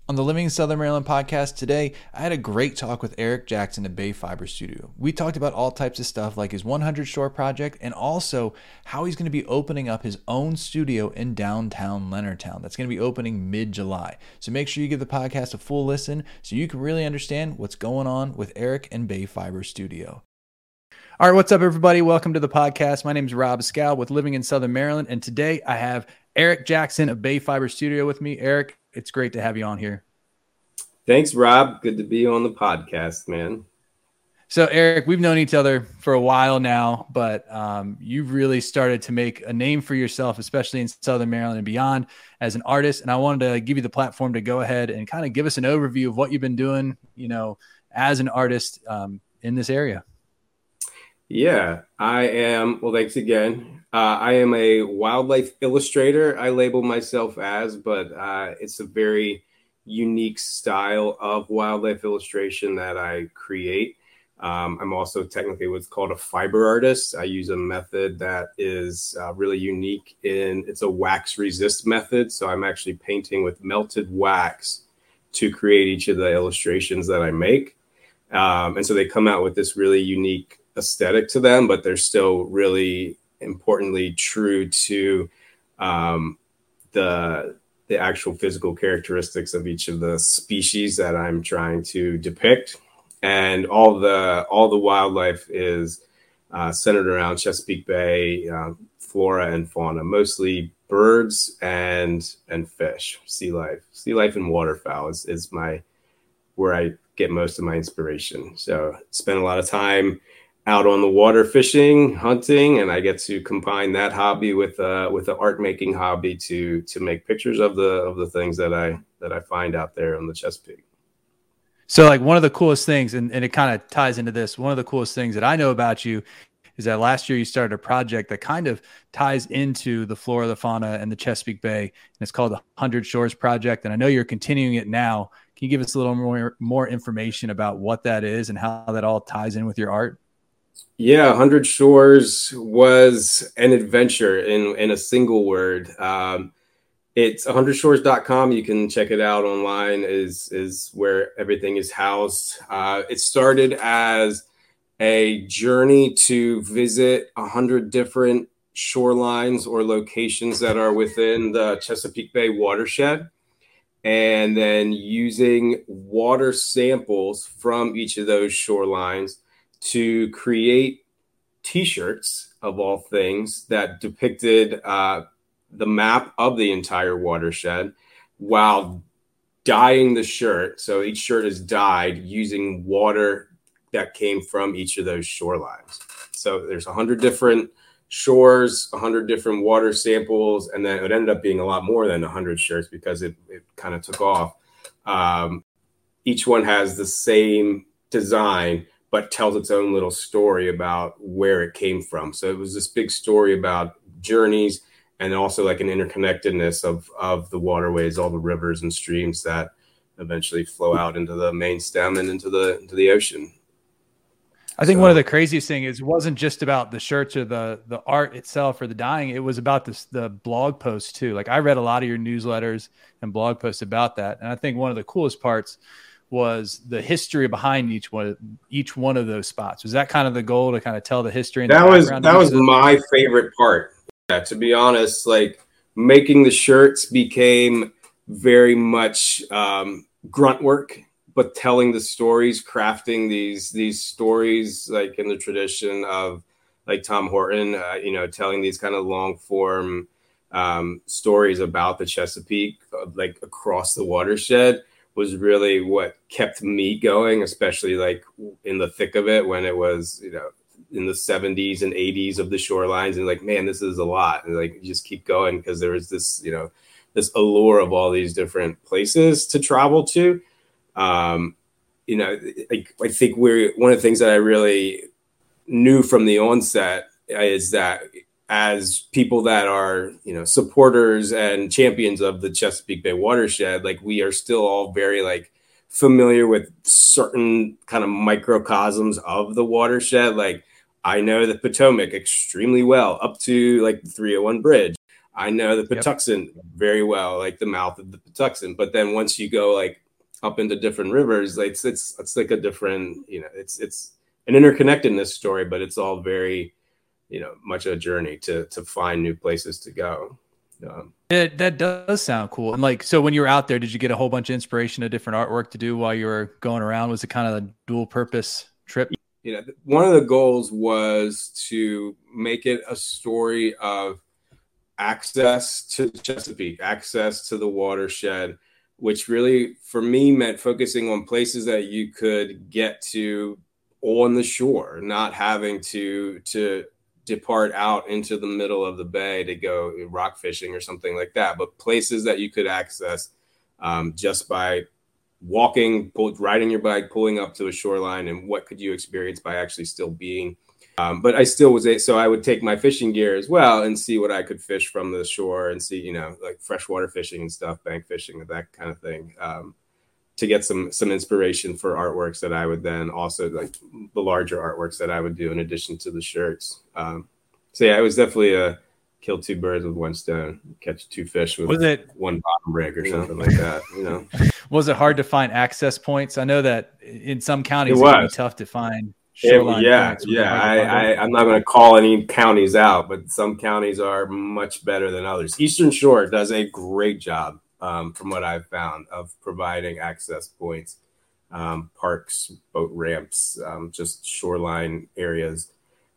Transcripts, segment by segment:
On the Living in Southern Maryland podcast today, I had a great talk with Eric Jackson at Bay Fiber Studio. We talked about all types of stuff like his 100 Shore project and also how he's going to be opening up his own studio in downtown Leonardtown. That's going to be opening mid-July. So make sure you give the podcast a full listen so you can really understand what's going on with Eric and Bay Fiber Studio. All right, what's up, everybody? Welcome to the podcast. My name is Rob Scal with Living in Southern Maryland, and today I have Eric Jackson of Bay Fiber Studio with me. Eric, it's great to have you on here. Thanks, Rob. Good to be on the podcast, man. So, Eric, we've known each other for a while now, but you've really started to make a name for yourself, especially in Southern Maryland and beyond, as an artist. And I wanted to give you the platform to go ahead and kind of give us an overview of what you've been doing, as an artist in this area. Yeah, I am. Well, thanks again. I am a wildlife illustrator. I label myself as, but it's a very unique style of wildlife illustration that I create. I'm also technically what's called a fiber artist. I use a method that is really unique it's a wax resist method. So I'm actually painting with melted wax to create each of the illustrations that I make. And so they come out with this really unique aesthetic to them, but they're still really importantly true to the actual physical characteristics of each of the species that I'm trying to depict. And all the wildlife is centered around Chesapeake Bay, flora and fauna, mostly birds and fish, sea life and waterfowl is where I get most of my inspiration. So spend a lot of time out on the water fishing, hunting, and I get to combine that hobby with the art making hobby to make pictures of the things that I find out there on the Chesapeake. So like one of the coolest things, and it kind of ties into this, one of the coolest things that I know about you is that last year you started a project that kind of ties into the flora, the fauna, and the Chesapeake Bay, and it's called the 100 Shores Project. And I know you're continuing it now. Can you give us a little more information about what that is and how that all ties in with your art? Yeah, 100 Shores was an adventure in a single word. It's 100shores.com. You can check it out online is where everything is housed. It started as a journey to visit 100 different shorelines or locations that are within the Chesapeake Bay watershed, and then using water samples from each of those shorelines to create T-shirts of all things that depicted the map of the entire watershed while dyeing the shirt. So each shirt is dyed using water that came from each of those shorelines. So there's 100 different shores, 100 different water samples, and then it ended up being a lot more than 100 shirts because it kind of took off. Each one has the same design, but tells its own little story about where it came from. So it was this big story about journeys and also like an interconnectedness of the waterways, all the rivers and streams that eventually flow out into the main stem and into the ocean. I think one of the craziest things is it wasn't just about the shirts or the art itself or the dyeing. It was about the blog posts too. Like I read a lot of your newsletters and blog posts about that. And I think one of the coolest parts was the history behind each one of those spots. Was that kind of the goal, to kind of tell the history? And that was my favorite part. Yeah, to be honest, like making the shirts became very much grunt work, but telling the stories, crafting these stories, like in the tradition of like Tom Horton, telling these kind of long form stories about the Chesapeake, like across the watershed, was really what kept me going, especially like in the thick of it when it was, in the 70s and 80s of the shorelines, and like, man, this is a lot. And like, you just keep going because there was this, this allure of all these different places to travel to. I think one of the things that I really knew from the onset is that as people that are, supporters and champions of the Chesapeake Bay watershed, like we are still all very like familiar with certain kind of microcosms of the watershed. Like I know the Potomac extremely well, up to like the 301 bridge. I know the Patuxent very well, like the mouth of the Patuxent. But then once you go like up into different rivers, like it's like a different, it's an interconnectedness story, but it's all very, much a journey to find new places to go. That does sound cool. And like, so when you were out there, did you get a whole bunch of inspiration of different artwork to do while you were going around? Was it kind of a dual purpose trip? One of the goals was to make it a story of access to Chesapeake, access to the watershed, which really for me meant focusing on places that you could get to on the shore, not having to depart out into the middle of the bay to go rock fishing or something like that, but places that you could access just by walking, riding your bike, pulling up to a shoreline, and what could you experience by actually still being. But I still was so I would take my fishing gear as well and see what I could fish from the shore and see, like freshwater fishing and stuff, bank fishing and that kind of thing, to get some inspiration for artworks that I would then also, like the larger artworks that I would do in addition to the shirts. So yeah, it was definitely a kill two birds with one stone, catch two fish with one bottom rig or something like that. Was it hard to find access points? I know that in some counties it can be tough to find. I'm not going to call any counties out, but some counties are much better than others. Eastern Shore does a great job, from what I've found, of providing access points, parks, boat ramps, just shoreline areas.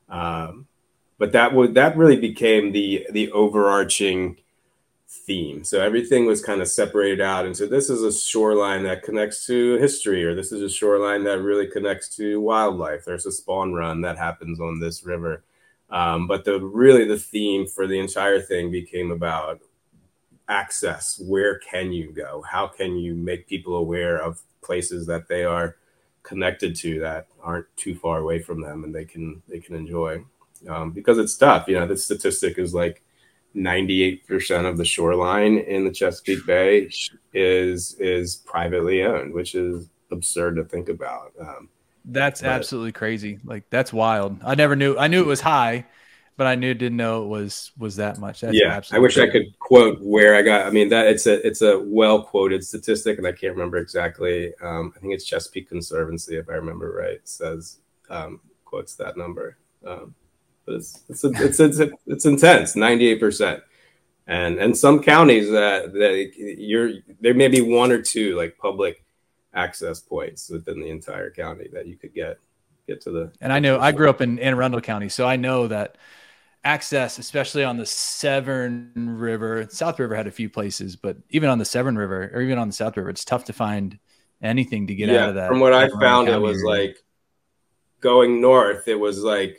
But that really became the overarching theme. So everything was kind of separated out into, this is a shoreline that connects to history, or this is a shoreline that really connects to wildlife. There's a spawn run that happens on this river. But the theme for the entire thing became about access. Where can you go? How can you make people aware of places that they are connected to that aren't too far away from them and they can enjoy? Because it's tough. The statistic is like 98% of the shoreline in the Chesapeake Bay is privately owned, which is absurd to think about. That's absolutely crazy. Like, that's wild. I knew it was high, but I didn't know it was that much. That's I wish crazy. I could quote where I got. I mean, that it's a well quoted statistic, and I can't remember exactly. I think it's Chesapeake Conservancy, if I remember right, says quotes that number. But it's intense, 98%, and some counties that there may be one or two like public access points within the entire county that you could get to the. And I grew up in Anne Arundel County, so I know that access, especially on the Severn River, South River had a few places, but even on the Severn River or even on the South River, it's tough to find anything to get out of that. From what I found, it was like going north. It was like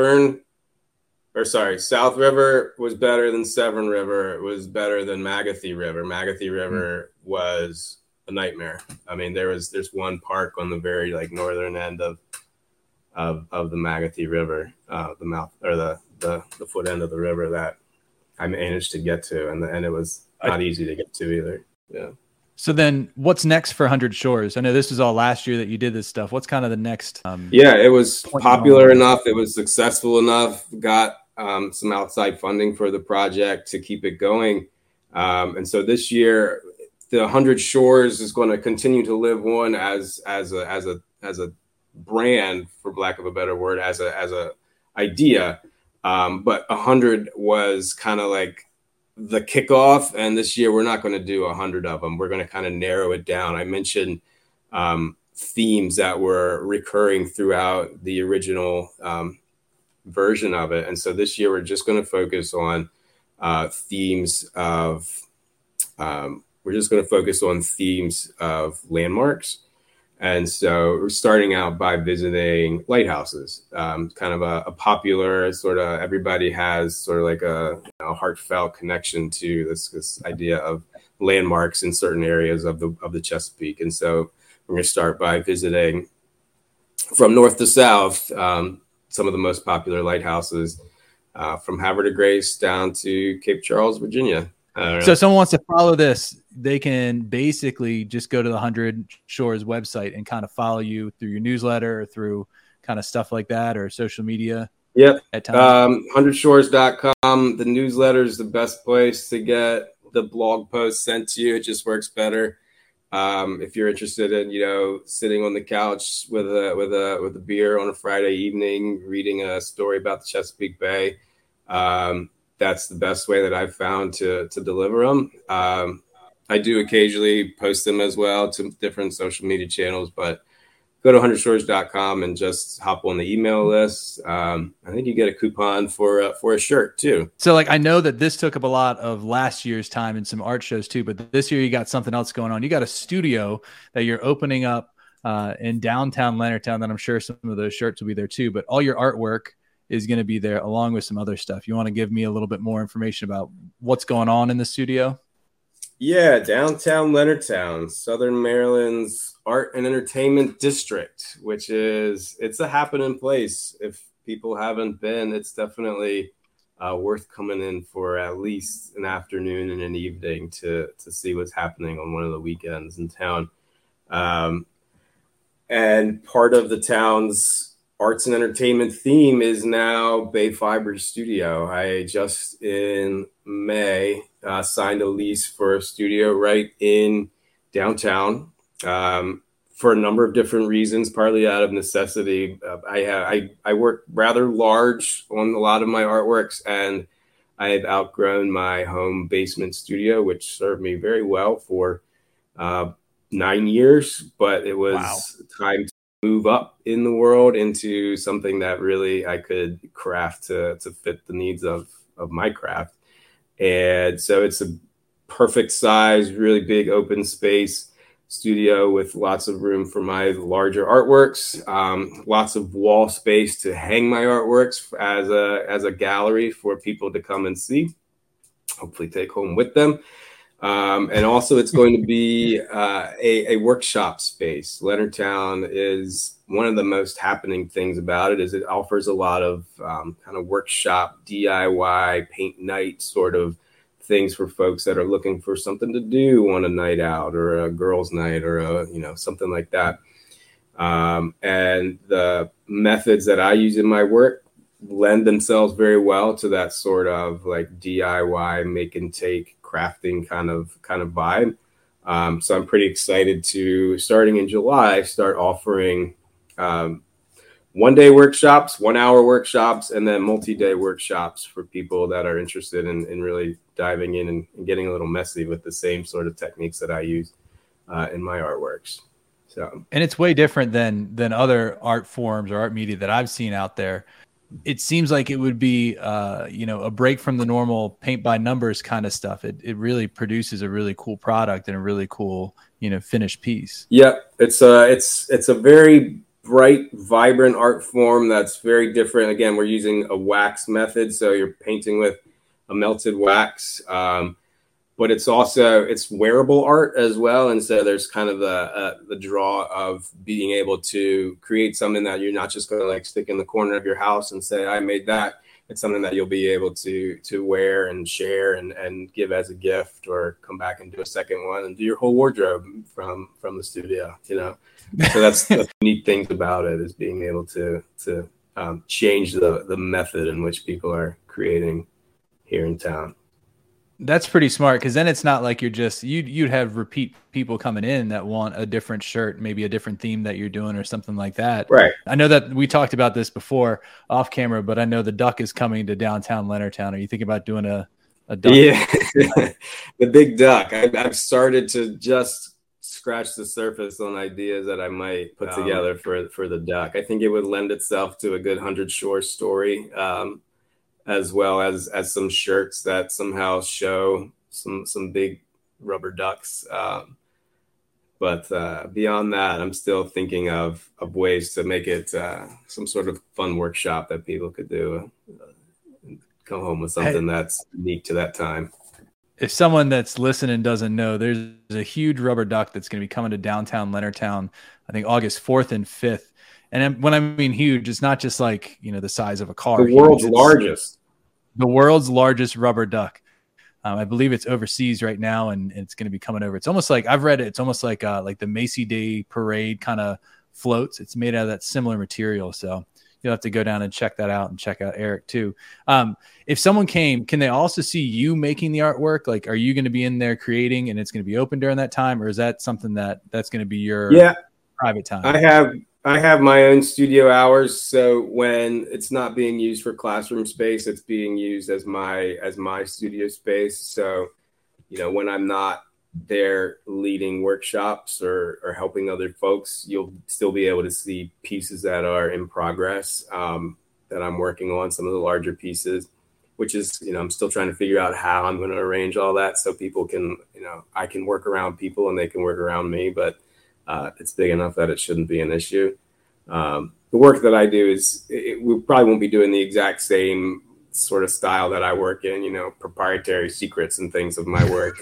South River was better than Severn River. It was better than Magothy River. Magothy River was a nightmare. I mean, there's one park on the very like northern end of the Magothy River, the mouth or the foot end of the river that I managed to get to, and it was not easy to get to either. Yeah. So then what's next for 100 Shores? I know this was all last year that you did this stuff. What's kind of the next? It was popular enough. It was successful enough. Got some outside funding for the project to keep it going. And so this year, the 100 Shores is going to continue to live on as a brand, for lack of a better word, as a idea. But 100 was kind of like the kickoff, and this year we're not going to do 100 of them. We're going to kind of narrow it down. I mentioned themes that were recurring throughout the original version of it, and so this year we're just going to focus on themes of landmarks. And so we're starting out by visiting lighthouses, kind of a popular sort of, everybody has sort of like a heartfelt connection to this idea of landmarks in certain areas of the Chesapeake. And so we're going to start by visiting from north to south, some of the most popular lighthouses, from Havre de Grace down to Cape Charles, Virginia. So if someone wants to follow this, they can basically just go to the 100 Shores website and kind of follow you through your newsletter or through kind of stuff like that, or social media. Yep. at times? 100shores.com. The newsletter is the best place to get the blog post sent to you. It just works better. If you're interested in, sitting on the couch with a beer on a Friday evening, reading a story about the Chesapeake Bay, that's the best way that I've found to deliver them. I do occasionally post them as well to different social media channels, but go to 100shores.com and just hop on the email list. I think you get a coupon for a shirt too. So I know that this took up a lot of last year's time and some art shows too, but this year you got something else going on. You got a studio that you're opening up in downtown Leonardtown that I'm sure some of those shirts will be there too, but all your artwork is going to be there along with some other stuff. You want to give me a little bit more information about what's going on in the studio? Yeah, downtown Leonardtown, Southern Maryland's art and entertainment district, it's a happening place. If people haven't been, it's definitely worth coming in for at least an afternoon and an evening to see what's happening on one of the weekends in town. And part of the town's arts and entertainment theme is now Bay Fiber Studio. I just in May signed a lease for a studio right in downtown for a number of different reasons, partly out of necessity. I work rather large on a lot of my artworks, and I had outgrown my home basement studio, which served me very well for 9 years, but it was time to move up in the world into something that really I could craft to fit the needs of my craft. And so it's a perfect size, really big open space studio with lots of room for my larger artworks, lots of wall space to hang my artworks as a gallery for people to come and see, hopefully take home with them. And also it's going to be a workshop space. Leonardtown is one of the most happening things about it is it offers a lot of kind of workshop, DIY, paint night sort of things for folks that are looking for something to do on a night out or a girls' night or something like that. And the methods that I use in my work lend themselves very well to that sort of like DIY, make and take, crafting kind of vibe. So I'm pretty excited to, starting in July, start offering 1 day workshops, 1 hour workshops, and then multi-day workshops for people that are interested in really diving in and getting a little messy with the same sort of techniques that I use in my artworks. So, and it's way different than other art forms or art media that I've seen out there. It seems like it would be, a break from the normal paint by numbers kind of stuff. It really produces a really cool product and a really cool, finished piece. Yeah, it's a very bright, vibrant art form that's very different. Again, we're using a wax method, so you're painting with a melted wax. But it's wearable art as well. And so there's kind of the draw of being able to create something that you're not just going to like stick in the corner of your house and say, I made that. It's something that you'll be able to wear and share and give as a gift, or come back and do a second one and do your whole wardrobe from the studio, So that's the neat things about it, is being able to change the method in which people are creating here in town. That's pretty smart, because then it's not like you'd have repeat people coming in that want a different shirt, maybe a different theme that you're doing or something like that. Right. I know that we talked about this before off camera, but I know the Duck is coming to downtown Leonardtown. Are you thinking about doing a Duck? Yeah, the big Duck. I've started to just scratch the surface on ideas that I might put together for the Duck. I think it would lend itself to a good 100 Shores story. As well as some shirts that somehow show some big rubber ducks. But beyond that, I'm still thinking of ways to make it some sort of fun workshop that people could do. Come home with something that's unique to that time. If someone that's listening doesn't know, there's a huge rubber duck that's going to be coming to downtown Leonardtown, I think August 4th and 5th. And when I mean huge, it's not just like, the size of a car. The world's largest. The world's largest rubber duck. I believe it's overseas right now, and it's going to be coming over. It's almost like, I've read it, it's almost like the Macy Day Parade kind of floats. It's made out of that similar material. So you'll have to go down and check that out and check out Eric too. If someone came, can they also see you making the artwork? Like, are you going to be in there creating and it's going to be open during that time? Or is that something that's going to be your private time? I have my own studio hours. So when it's not being used for classroom space, it's being used as my studio space. So, when I'm not there leading workshops or helping other folks, you'll still be able to see pieces that are in progress, that I'm working on, some of the larger pieces, which is, I'm still trying to figure out how I'm going to arrange all that so people can, I can work around people and they can work around me, but it's big enough that it shouldn't be an issue. The work that I do we probably won't be doing the exact same sort of style that I work in, proprietary secrets and things of my work.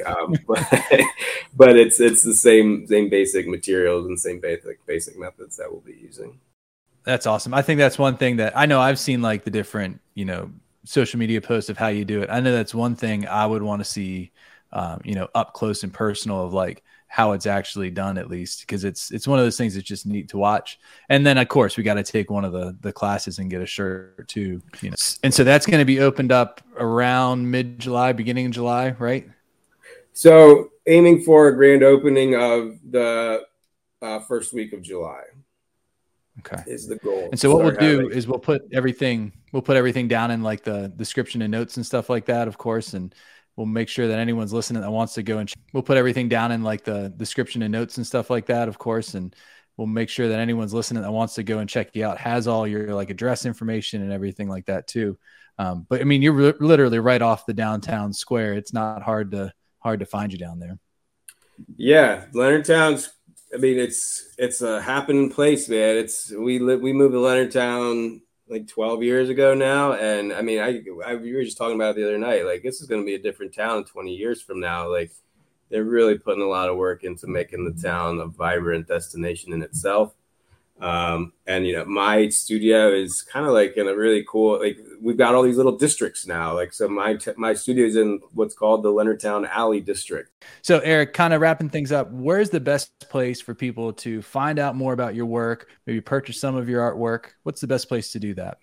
But it's the same basic materials and same basic methods that we'll be using. That's awesome. I think that's one thing that I know I've seen, like the different, social media posts of how you do it. I know that's one thing I would want to see, up close and personal of like how it's actually done, at least, because it's one of those things that's just neat to watch. And then of course we got to take one of the classes and get a shirt too, and so that's going to be opened up around mid-July, beginning of July, right? So aiming for a grand opening of the first week of July. Okay, is the goal. And so what we'll do is we'll put everything down in like the description and notes and stuff like that, of course, and we'll make sure that anyone's listening that wants to go and we'll put everything down in like the description and notes and stuff like that, of course. And we'll make sure that anyone's listening that wants to go and check you out has all your like address information and everything like that too. But I mean, you're literally right off the downtown square. It's not hard to find you down there. Yeah. Leonardtown's, I mean, it's a happening place, man. We moved to Leonardtown like 12 years ago now. And I mean, we were just talking about it the other night. Like, this is going to be a different town 20 years from now. Like, they're really putting a lot of work into making the town a vibrant destination in itself. And, my studio is kind of like in a really cool, like, we've got all these little districts now. Like, so my studio is in what's called the Leonardtown Alley district. So Eric, kind of wrapping things up, where's the best place for people to find out more about your work, maybe purchase some of your artwork? What's the best place to do that?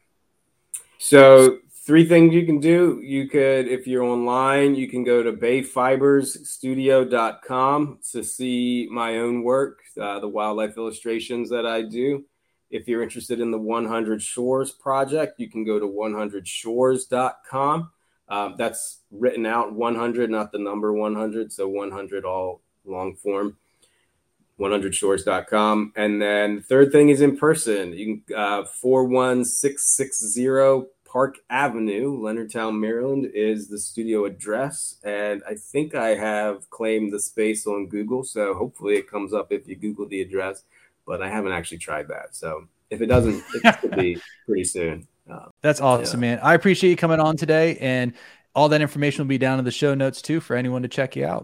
So 3 things you can do. You could, if you're online, you can go to bayfibersstudio.com to see my own work, the wildlife illustrations that I do. If you're interested in the 100 Shores project, you can go to 100shores.com. That's written out 100, not the number 100. So 100 all long form, 100shores.com. And then the third thing is in person. You can 41660 Park Avenue, Leonardtown, Maryland is the studio address. And I think I have claimed the space on Google. So hopefully it comes up if you Google the address, but I haven't actually tried that. So if it doesn't, it could be pretty soon. That's awesome, man. I appreciate you coming on today, and all that information will be down in the show notes too for anyone to check you out.